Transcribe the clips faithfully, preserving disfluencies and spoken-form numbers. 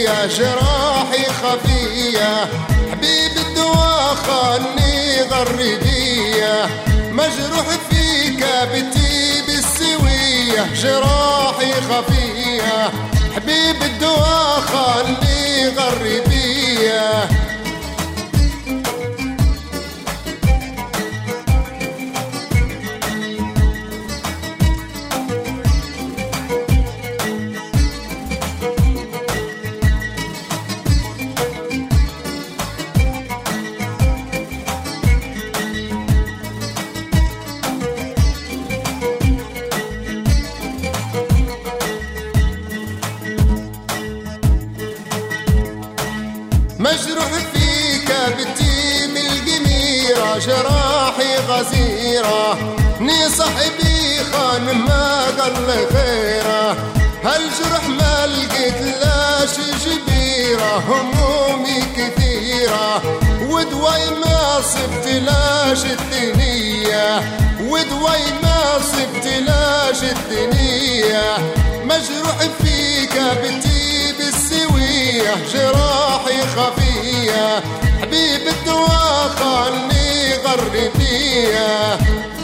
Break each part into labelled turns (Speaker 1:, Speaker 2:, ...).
Speaker 1: خفية جراحي خفية، حبيب الدوا خاني غردية، مجروح فيك بتي بالسوية جراحي خفية، حبيب الدوا خاني غردية. مجروح فيك بتيم القميرة جراحي غزيرة، ني صاحبي خان ما قال خيره، هالجرح ما لقيت لاش جبيرة، همومي كثيرة ودواي ما صبت لاش الدنيا، ودواي ما صبت لاش الدنيا. مجروح فيك بتي بالسوية جراحي خفية، حبيب الدوا خاني غردية.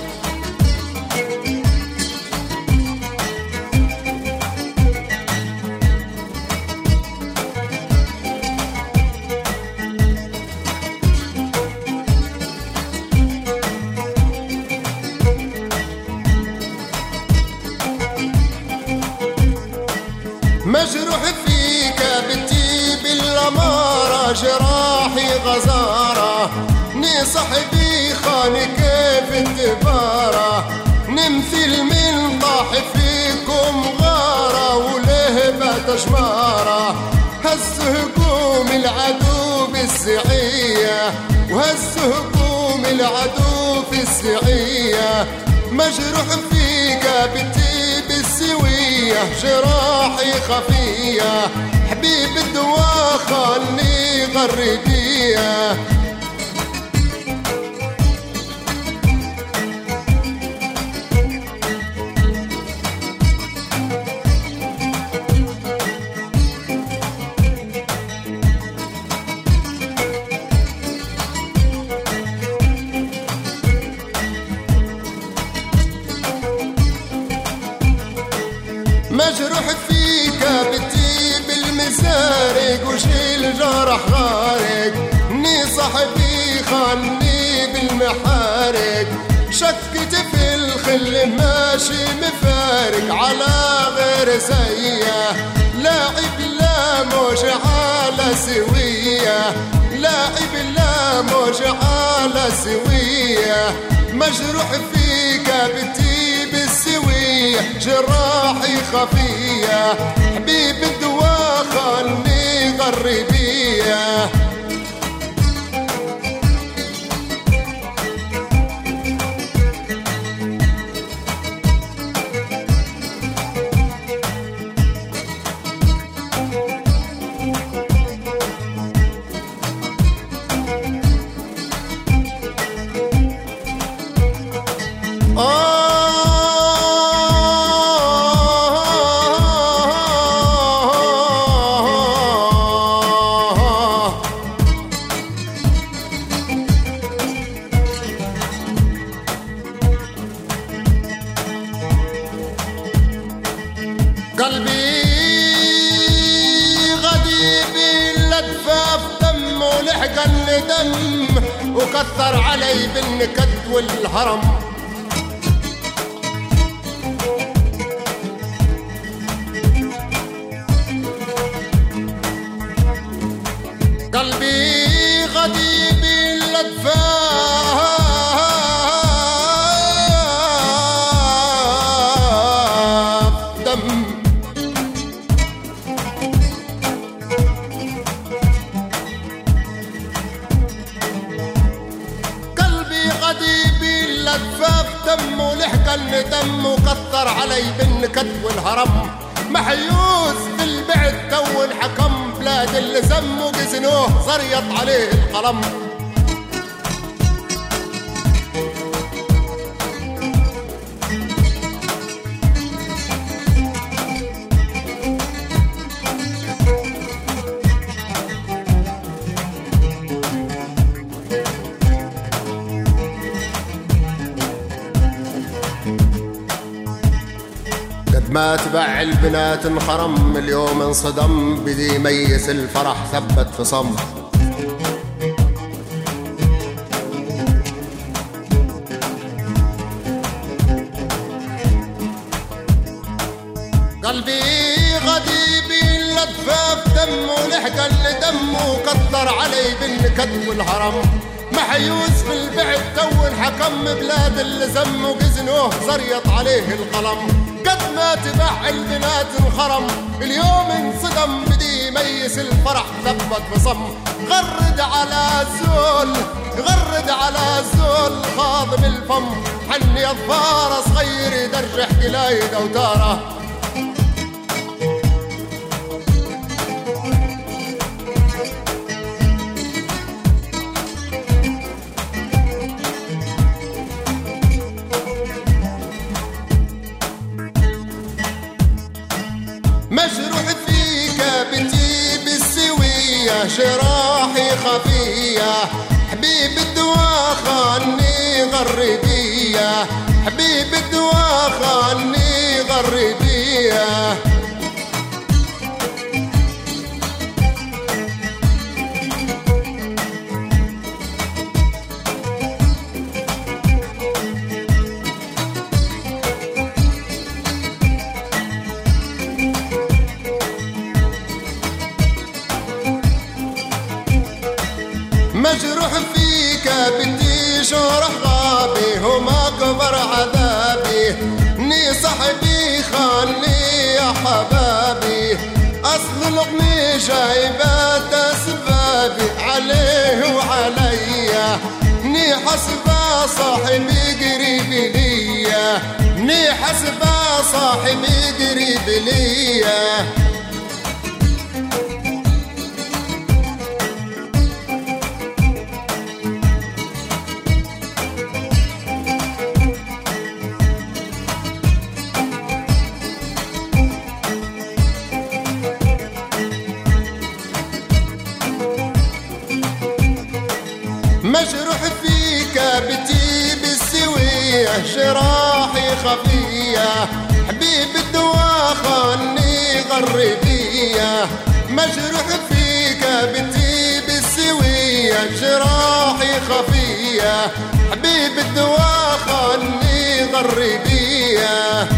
Speaker 1: مجروح فيك بتي بالأمارة جراحي غزارة، ني صاحبي خاني كيف الدبارة، نمثل من طاح فيكم غارة ولهبة جمارة، هز هجوم العدو بالسعية وهز هجوم العدو في السعية. مجروح فيك بتي بالسوية جراحي خفية، حبيب الدوا خاني غردية. مجروح فيك بتي بالمسارق وشيل جرح غارق، ني صاحبي خاني بالمحارق، شكت في الخل ماشي مفارق على غير سية، لاعب لا موش على سوية، لاعب لا موش على سوية. مجروح فيك بتي بالسوية جراحي خفية، حبيب الدوا خاني غردية. قلبي غديب اللدفة في دم ولحقا لدم، وكثر علي بالنكد والهرم. قلبي غديب اللدفة في دم، لدفاف دم ولحقا دم، وكثر علي بالنكد والهرم. محيوس بالبعد تو انحكم، بلاد اللي سموا قزنوه زريط عليه القلم. ما تبع البنات انخرم، اليوم انصدم بدي ميس الفرح ثبت في صمت. قلبي غديبي لدفاف دمه لحق اللي دمه كتر علي بالنكد والهرم، محيوس في البعد تو الحكم بلاد اللي زمه جزنوه زريط عليه القلم. قد ما تبع البنات انخرم، اليوم انصدم بدي ميس الفرح ثبت بصم. غرد على الزول غرد على الزول خاضم الفم، حني اظفار صغير يدرح قلايد اوتاره. مجروح فيك بتجيب السوية جراحي خفية، حبيب الدواء خاني غربية، حبيب الدواء خاني غربية. مجروح فيك بدي جرح غابي وما كبر عذابي، ني صاحبي خاني يا حبابي، اصل الغني جايبات اسبابي عليه وعليا، ني حسبه صاحبي قريب ليا، ني حسبه صاحبي قريب ليا. مجروح فيك بتجيب السوية جراحي خفية، حبيب الدواء خاني غربية. مجروح فيك بتجيب السوية جراحي خفية، حبيب الدواء خاني غربية.